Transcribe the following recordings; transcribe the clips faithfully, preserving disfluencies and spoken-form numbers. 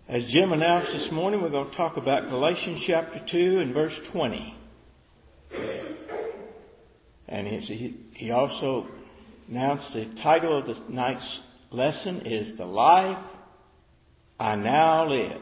As Jim announced this morning, we're going to talk about Galatians chapter two and verse twenty. And he, he also announced the title of the night's lesson is The Life I Now Live.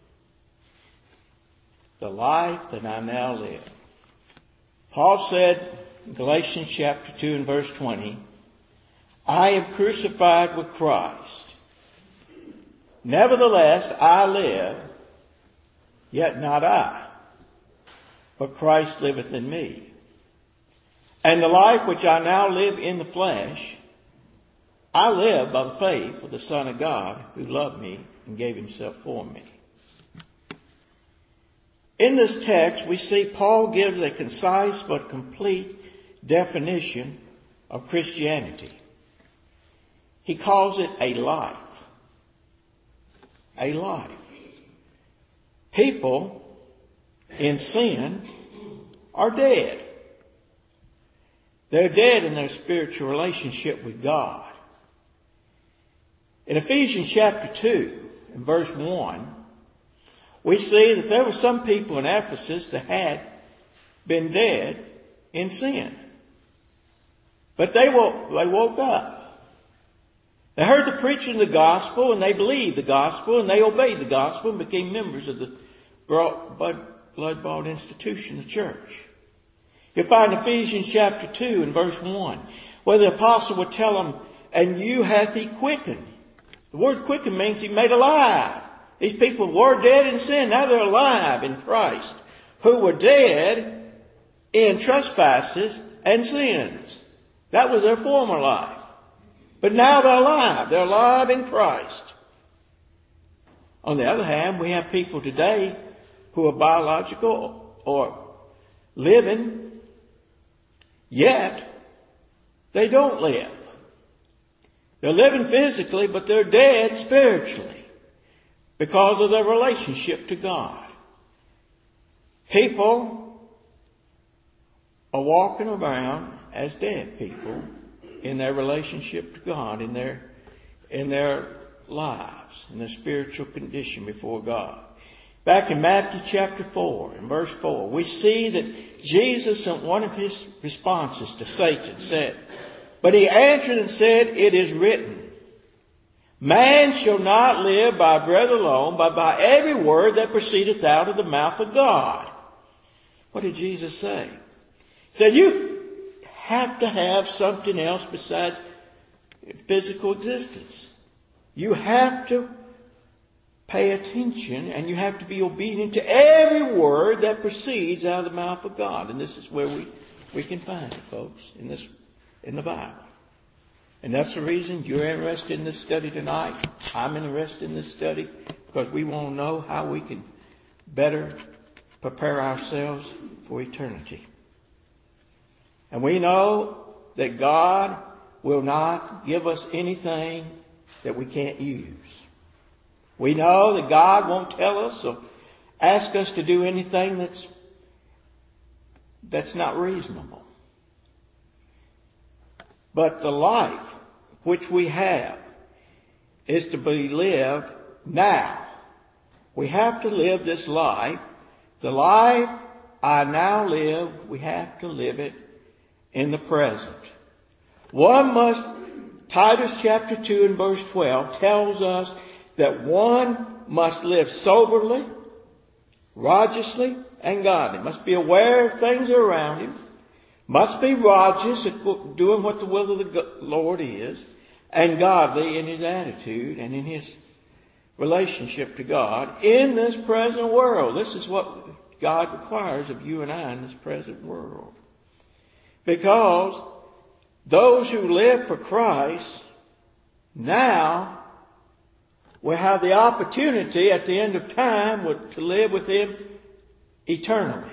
The life that I now live. Paul said in Galatians chapter two and verse twenty, I am crucified with Christ. Nevertheless, I live, yet not I, but Christ liveth in me. And the life which I now live in the flesh, I live by the faith of the Son of God who loved me and gave himself for me. In this text, we see Paul gives a concise but complete definition of Christianity. He calls it a life. A life. People in sin are dead. They're dead in their spiritual relationship with God. In Ephesians chapter two and verse one, we see that there were some people in Ephesus that had been dead in sin. But they woke, they woke up. They heard the preaching of the gospel and they believed the gospel and they obeyed the gospel and became members of the blood-bought institution, the church. You find Ephesians chapter two and verse one, where the apostle would tell them, and you hath he quickened. The word quickened means he made alive. These people were dead in sin. Now they're alive in Christ, who were dead in trespasses and sins. That was their former life. But now they're alive. They're alive in Christ. On the other hand, we have people today who are biological or living, yet they don't live. They're living physically, but they're dead spiritually because of their relationship to God. People are walking around as dead people in their relationship to God, in their, in their lives, in their spiritual condition before God. Back in Matthew chapter four and verse four, we see that Jesus, in one of his responses to Satan, said, but he answered and said, it is written, man shall not live by bread alone, but by every word that proceedeth out of the mouth of God. What did Jesus say? He said, you have to have something else besides physical existence. You have to pay attention and you have to be obedient to every word that proceeds out of the mouth of God. And this is where we, we can find it, folks, in this, in the Bible. And that's the reason you're interested in this study tonight. I'm interested in this study because we want to know how we can better prepare ourselves for eternity. And we know that God will not give us anything that we can't use. We know that God won't tell us or ask us to do anything that's, that's not reasonable. But the life which we have is to be lived now. We have to live this life. The life I now live, we have to live it in the present. One must, Titus chapter two and verse twelve tells us that one must live soberly, righteously, and godly. Must be aware of things around him. Must be righteous, doing what the will of the Lord is, and godly in his attitude and in his relationship to God in this present world. This is what God requires of you and I in this present world. Because those who live for Christ now will have the opportunity at the end of time to live with him eternally.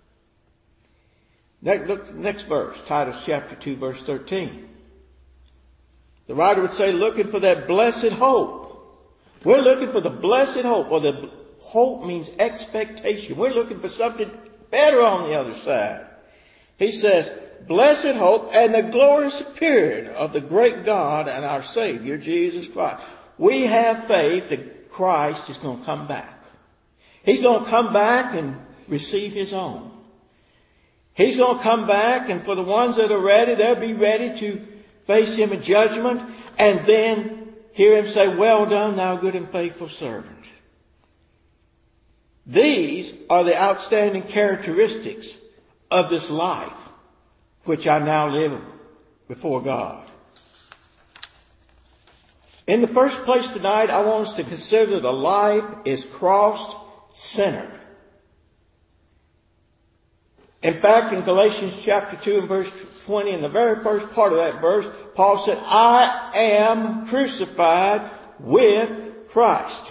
Next, look, next verse, Titus chapter two, verse thirteen. The writer would say, looking for that blessed hope. We're looking for the blessed hope, or the hope means expectation. We're looking for something better on the other side. He says, blessed hope and the glorious appearing of the great God and our Savior, Jesus Christ. We have faith that Christ is going to come back. He's going to come back and receive His own. He's going to come back, and for the ones that are ready, they'll be ready to face Him in judgment, and then hear Him say, "Well done, thou good and faithful servant." These are the outstanding characteristics of this life which I now live before God. In the first place tonight, I want us to consider that life is cross-centered. In fact, in Galatians chapter two and verse twenty, in the very first part of that verse, Paul said, "I am crucified with Christ."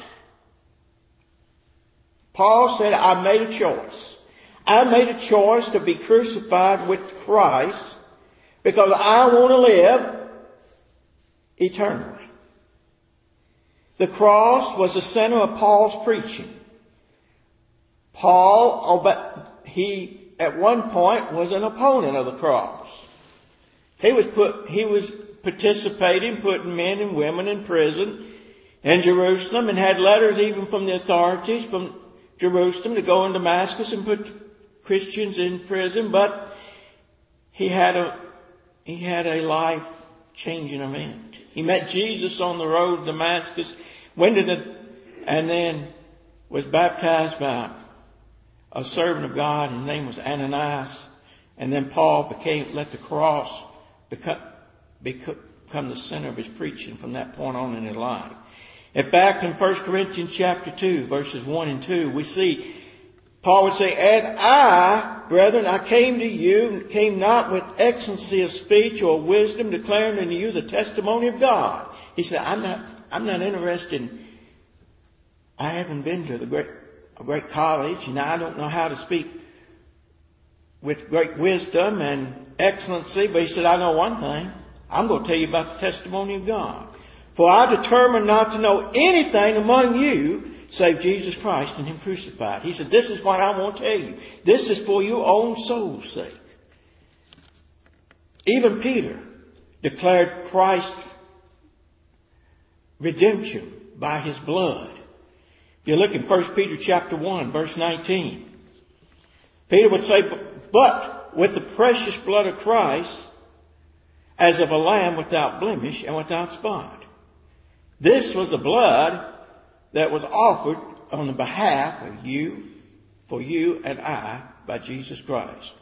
Paul said, I made a choice. I made a choice to be crucified with Christ because I want to live eternally. The cross was the center of Paul's preaching. Paul, he at one point was an opponent of the cross. He was put, he was participating, putting men and women in prison in Jerusalem, and had letters even from the authorities from Jerusalem to go in Damascus and put Christians in prison. But he had a he had a life changing event. He met Jesus on the road to Damascus, went to the, and then was baptized by a servant of God. His name was Ananias. And then Paul became, let the cross become, become the center of his preaching from that point on in his life. In fact, in First Corinthians chapter two, verses one and two, we see Paul would say, "And I, brethren, I came to you, came not with excellency of speech or wisdom, declaring unto you the testimony of God." He said, I'm not, I'm not interested in, I haven't been to the great, a great college, and I don't know how to speak with great wisdom and excellency. But he said, I know one thing. I'm going to tell you about the testimony of God. For I determined not to know anything among you save Jesus Christ and Him crucified. He said, this is what I want to tell you. This is for your own soul's sake. Even Peter declared Christ's redemption by His blood. If you look in First Peter chapter one, verse nineteen, Peter would say, but with the precious blood of Christ, as of a lamb without blemish and without spot. This was the blood that was offered on the behalf of you, for you and I, by Jesus Christ.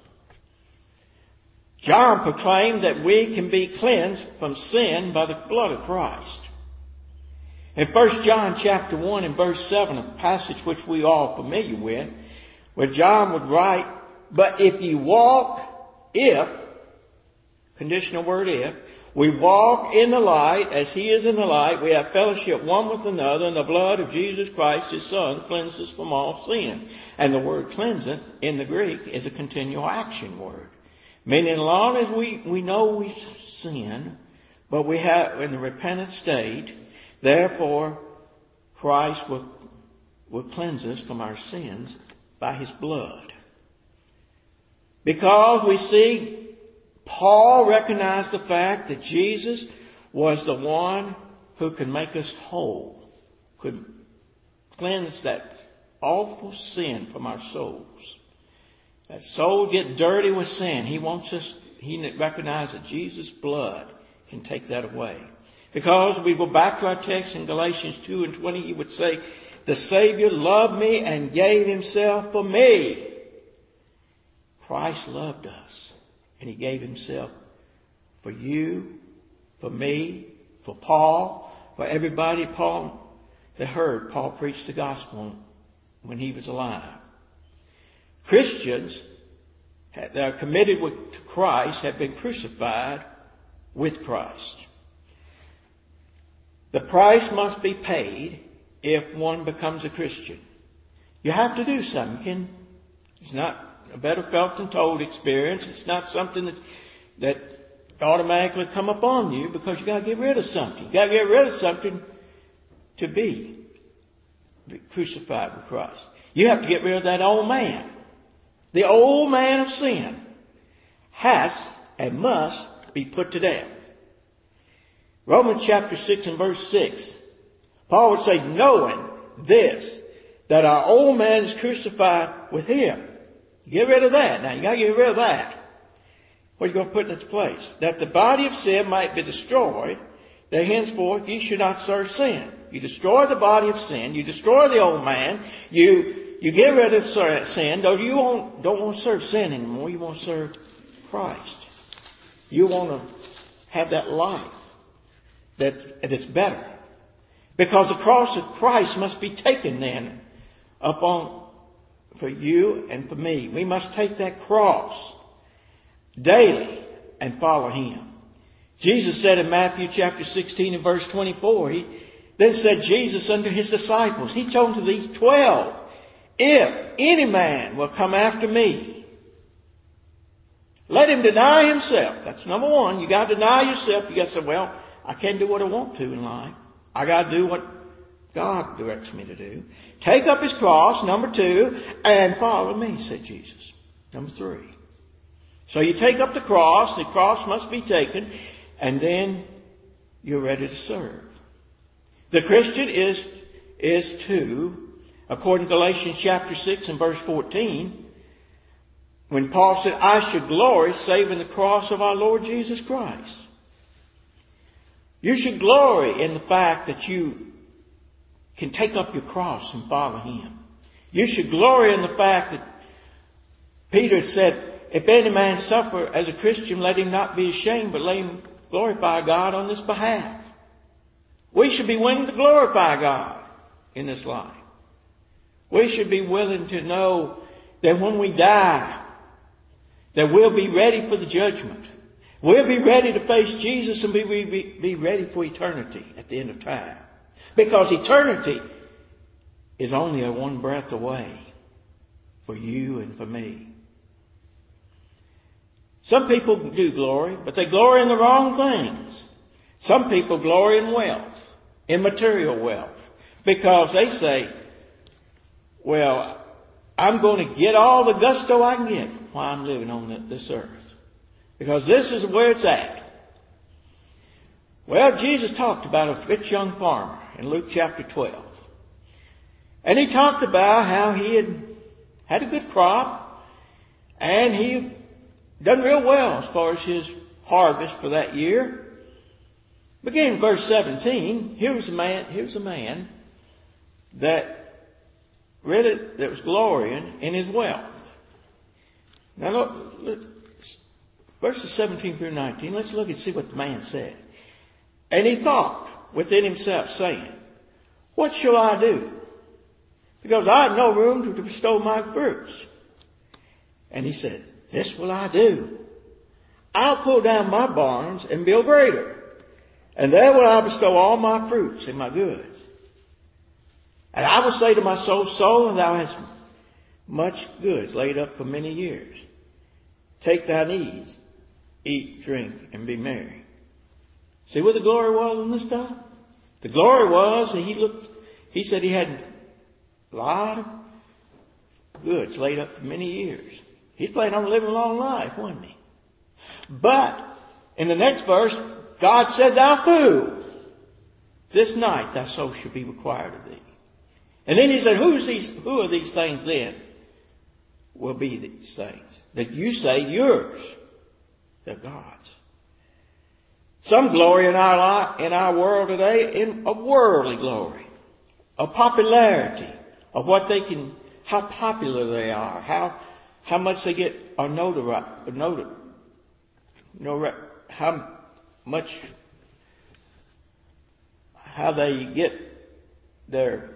John proclaimed that we can be cleansed from sin by the blood of Christ. In First John chapter one and verse seven, a passage which we are all familiar with, where John would write, but if you walk, if, conditional word if, we walk in the light as He is in the light, we have fellowship one with another, and the blood of Jesus Christ, His Son, cleanses us from all sin. And the word cleanseth in the Greek is a continual action word. Meaning as long as we, we know we sin, but we have in the repentant state, therefore Christ will, will cleanse us from our sins by His blood. Because we see Paul recognized the fact that Jesus was the one who could make us whole, could cleanse that awful sin from our souls. That soul get dirty with sin. He wants us, he recognized that Jesus' blood can take that away. Because we go back to our text in Galatians two and twenty, he would say, the Savior loved me and gave Himself for me. Christ loved us. And He gave Himself for you, for me, for Paul, for everybody Paul that heard Paul preach the gospel when he was alive. Christians that are committed to Christ have been crucified with Christ. The price must be paid if one becomes a Christian. You have to do something. You can, it's not a better felt than told experience. It's not something that, that automatically come upon you because you got to get rid of something. You got to get rid of something to be crucified with Christ. You have to get rid of that old man. The old man of sin has and must be put to death. Romans chapter six and verse six, Paul would say, knowing this, that our old man is crucified with him. Get rid of that. Now you got to get rid of that. What are you going to put in its place? That the body of sin might be destroyed, that henceforth ye should not serve sin. You destroy the body of sin. You destroy the old man. You you get rid of sin. Though you won't, don't want to serve sin anymore. You want to serve Christ. You want to have that life that that's better. Because the cross of Christ must be taken then upon for you and for me. We must take that cross daily and follow Him. Jesus said in Matthew chapter sixteen and verse twenty-four, he then said Jesus unto His disciples, He told to these twelve, if any man will come after me, let him deny himself. That's number one. You got to deny yourself. You got to say, well, I can't do what I want to in life. I got to do what God directs me to do. Take up his cross, number two, and follow me, said Jesus. Number three. So you take up the cross, the cross must be taken, and then you're ready to serve. The Christian is, is to, according to Galatians chapter six and verse fourteen, when Paul said, I should glory save in the cross of our Lord Jesus Christ. You should glory in the fact that you can take up your cross and follow Him. You should glory in the fact that Peter said, if any man suffer as a Christian, let him not be ashamed, but let him glorify God on this behalf. We should be willing to glorify God in this life. We should be willing to know that when we die, that we'll be ready for the judgment. We'll be ready to face Jesus and be, be, be ready for eternity at the end of time. Because eternity is only a one breath away for you and for me. Some people do glory, but they glory in the wrong things. Some people glory in wealth, in material wealth, because they say, well, I'm going to get all the gusto I can get while I'm living on this earth. Because this is where it's at. Well, Jesus talked about a rich young farmer in Luke chapter twelve. And He talked about how he had had a good crop and he done real well as far as his harvest for that year. Beginning in verse seventeen, here was a man, here's a man that really, that was glorying in his wealth. Now look, look, verses seventeen through nineteen, let's look and see what the man said. And he thought within himself, saying, what shall I do? Because I have no room to bestow my fruits. And he said, this will I do. I'll pull down my barns and build greater. And there will I bestow all my fruits and my goods. And I will say to my soul, soul, thou hast much goods laid up for many years. Take thine ease, eat, drink, and be merry. See what the glory was in this time? The glory was that he looked, he said he had a lot of goods laid up for many years. He's planning on living a long life, wasn't he? But in the next verse, God said, thou fool, this night thy soul shall be required of thee. And then he said, who's these, who are these things then? Will be these things that you say yours. They're God's. Some glory in our life, in our world today, in a worldly glory, a popularity of what they can, how popular they are, how how much they get a notoriety, notor, no, how much, how they get their,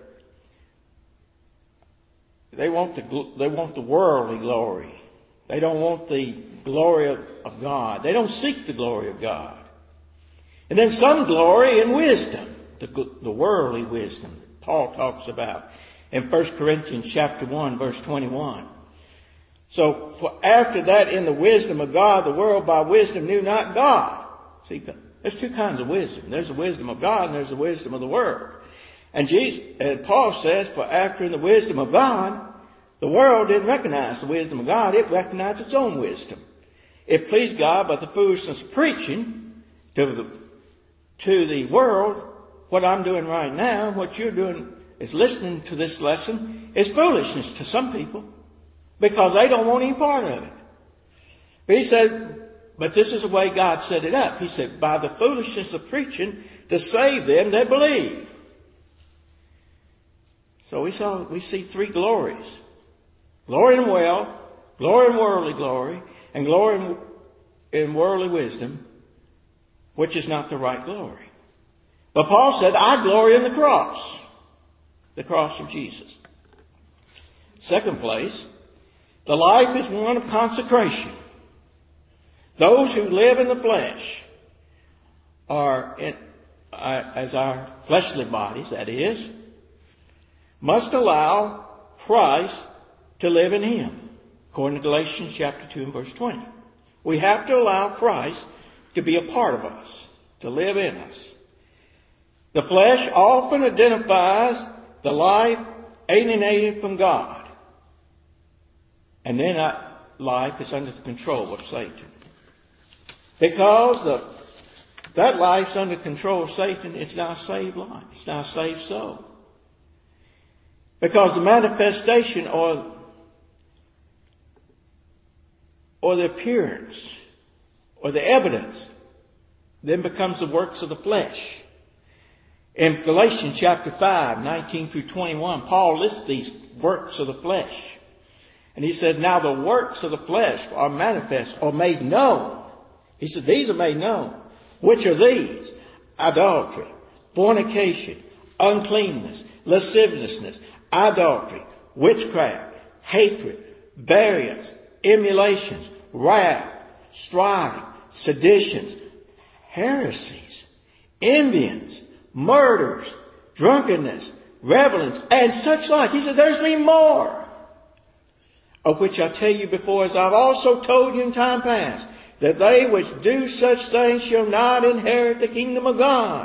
they want the they want the worldly glory. They don't want the glory of, of God. They don't seek the glory of God. And then some glory in wisdom, the, the worldly wisdom that Paul talks about in First Corinthians chapter one, verse twenty-one. So for after that, in the wisdom of God, the world by wisdom knew not God. See, there's two kinds of wisdom. There's the wisdom of God and there's the wisdom of the world. And Jesus, and Paul says, for after in the wisdom of God, the world didn't recognize the wisdom of God. It recognized its own wisdom. It pleased God by the foolishness of preaching to the, to the world what I'm doing right now, what you're doing is listening to this lesson is foolishness to some people because they don't want any part of it. But he said, but this is the way God set it up. He said, by the foolishness of preaching to save them that believe. So we saw, we see three glories. Glory in wealth, glory in worldly glory, and glory in, in worldly wisdom, which is not the right glory. But Paul said, I glory in the cross. The cross of Jesus. Second place, the life is one of consecration. Those who live in the flesh are, in, uh, as our fleshly bodies, that is, must allow Christ to live in Him, according to Galatians chapter two and verse twenty. We have to allow Christ to be a part of us, to live in us. The flesh often identifies the life alienated from God. And then that life is under the control of Satan. Because the, that life's under control of Satan, it's not a saved life. It's not a saved soul. Because the manifestation or, or the appearance or the evidence then becomes the works of the flesh. In Galatians chapter five, nineteen through twenty-one, Paul lists these works of the flesh. And he said, now the works of the flesh are manifest or made known. He said, these are made known. Which are these? Idolatry, fornication, uncleanness, lasciviousness, idolatry, witchcraft, hatred, variance, emulations, wrath, strife, seditions, heresies, envyings, murders, drunkenness, revelings, and such like. He said, there's many more, of which I tell you before, as I've also told you in time past, that they which do such things shall not inherit the kingdom of God.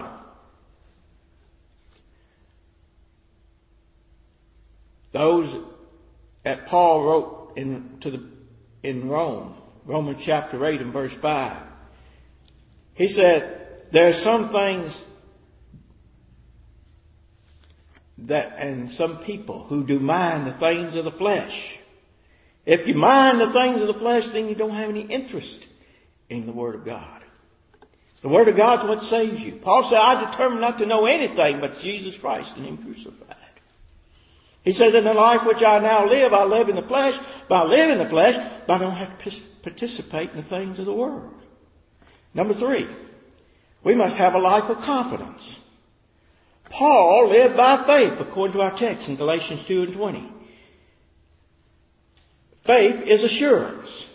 Those that Paul wrote in to the in Rome, Romans chapter eight and verse five. He said, there are some things that, and some people who do mind the things of the flesh. If you mind the things of the flesh, then you don't have any interest in the Word of God. The Word of God is what saves you. Paul said, I determined not to know anything but Jesus Christ and Him crucified. He said, in the life which I now live, I live in the flesh, but I live in the flesh, but I don't have to participate in the things of the world. Number three, we must have a life of confidence. Paul lived by faith, according to our text in Galatians two and twenty. Faith is assurance.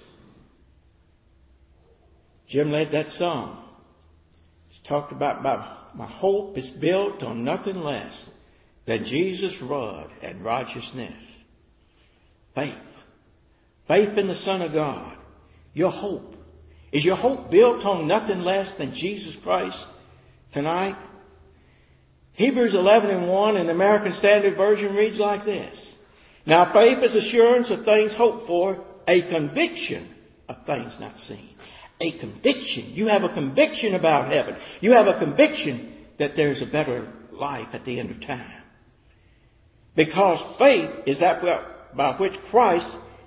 Jim led that song. He talked about my, my hope is built on nothing less than Jesus' blood and righteousness. Faith. Faith in the Son of God. Your hope. Is your hope built on nothing less than Jesus Christ tonight? Hebrews eleven and one in the American Standard Version reads like this. Now faith is assurance of things hoped for, a conviction of things not seen. A conviction. You have a conviction about heaven. You have a conviction that there's a better life at the end of time. Because faith is that by which Christ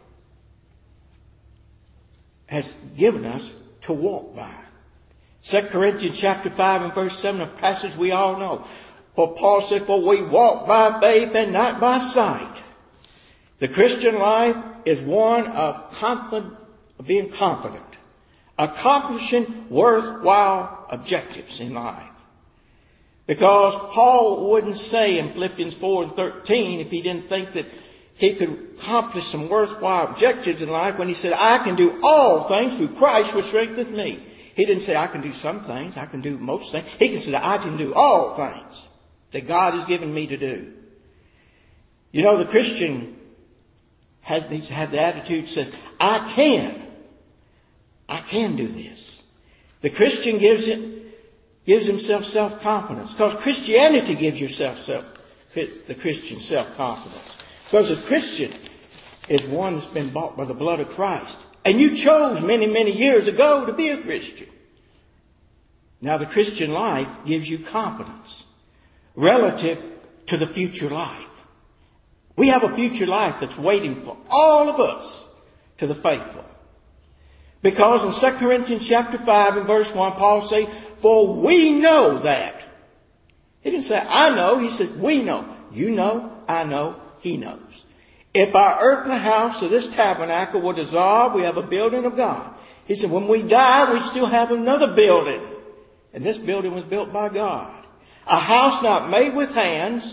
has given us to walk by. Second Corinthians chapter five and verse seven, a passage we all know. For Paul said, for we walk by faith and not by sight. The Christian life is one of confident, of being confident, accomplishing worthwhile objectives in life. Because Paul wouldn't say in Philippians four and thirteen, if he didn't think that he could accomplish some worthwhile objectives in life, when he said, I can do all things through Christ which strengtheneth me. He didn't say, I can do some things, I can do most things. He can say, I can do all things that God has given me to do. You know, the Christian has, needs to have the attitude that says, I can. I can do this. The Christian gives it, gives himself self-confidence. Because Christianity gives yourself self, the Christian self-confidence. Because a Christian is one that's been bought by the blood of Christ. And you chose many, many years ago to be a Christian. Now the Christian life gives you confidence relative to the future life. We have a future life that's waiting for all of us, to the faithful. Because in Second Corinthians chapter five and verse one, Paul says, for we know that. He didn't say, I know. He said, we know. You know, I know, he knows. If our earthly house of this tabernacle will dissolve, we have a building of God. He said, when we die, we still have another building. And this building was built by God. A house not made with hands.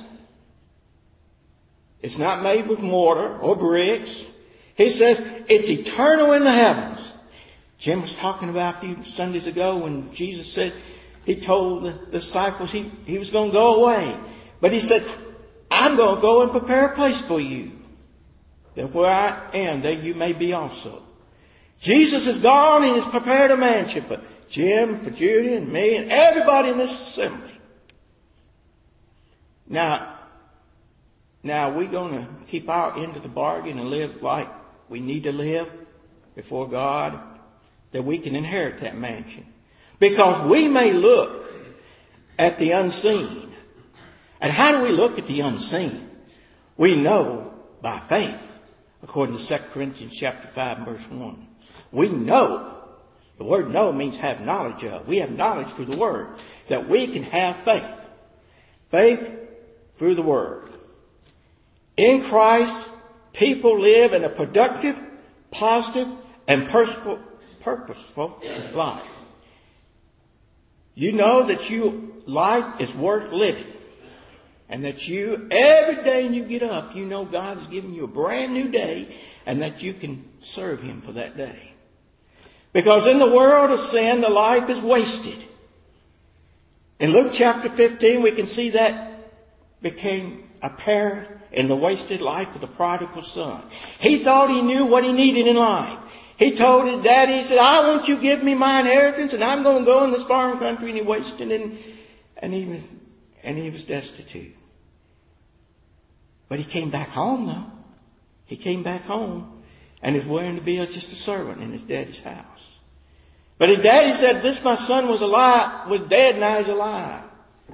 It's not made with mortar or bricks. He says it's eternal in the heavens. Jim was talking about a few Sundays ago when Jesus said, he told the disciples he, he was going to go away. But he said, I'm going to go and prepare a place for you, that where I am, there you may be also. Jesus is gone and has prepared a mansion for Jim, for Judy and me and everybody in this assembly. Now, now we're going to keep our end of the bargain and live like we need to live before God, that we can inherit that mansion. Because we may look at the unseen. And how do we look at the unseen? We know by faith, according to Second Corinthians chapter five and verse one. We know. The word know means have knowledge of. We have knowledge through the Word, that we can have faith. Faith through the Word. In Christ, people live in a productive, positive, and purposeful life. You know that your life is worth living. And that you, every day you get up, you know God has given you a brand new day and that you can serve Him for that day. Because in the world of sin, the life is wasted. In Luke chapter fifteen, we can see that became apparent in the wasted life of the prodigal son. He thought he knew what he needed in life. He told his daddy, he said, I want you to give me my inheritance and I'm going to go in this foreign country. And he wasted it and, and, he was, and he was destitute. But he came back home though. He came back home and is willing to be just a servant in his daddy's house. But his daddy said, this my son was alive, was dead, now he's alive.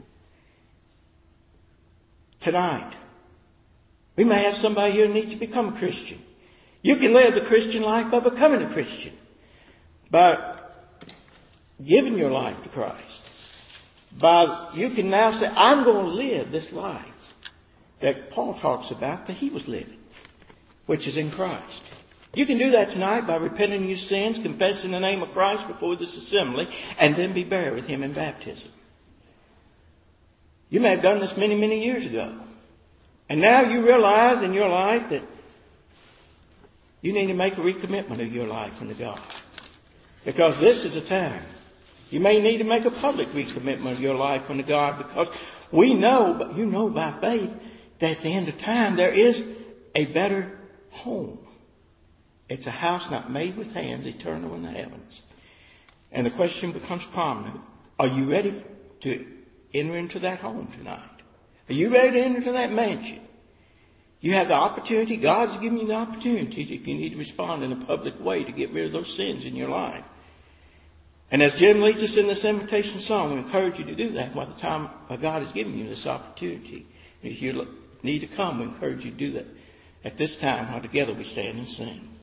Tonight, we may have somebody here who needs to become a Christian. You can live the Christian life by becoming a Christian. By giving your life to Christ. By, you can now say, I'm going to live this life that Paul talks about that he was living, which is in Christ. You can do that tonight by repenting of your sins, confessing the name of Christ before this assembly, and then be buried with Him in baptism. You may have done this many, many years ago. And now you realize in your life that you need to make a recommitment of your life unto God. Because this is a time. You may need to make a public recommitment of your life unto God, because we know, but you know by faith, that at the end of time there is a better home. It's a house not made with hands, eternal in the heavens. And the question becomes prominent. Are you ready to enter into that home tonight? Are you ready to enter into that mansion? You have the opportunity. God's given you the opportunity, if you need to respond in a public way, to get rid of those sins in your life. And as Jim leads us in this invitation song, we encourage you to do that by the time God has given you this opportunity. If you need to come, we encourage you to do that at this time while together we stand and sing.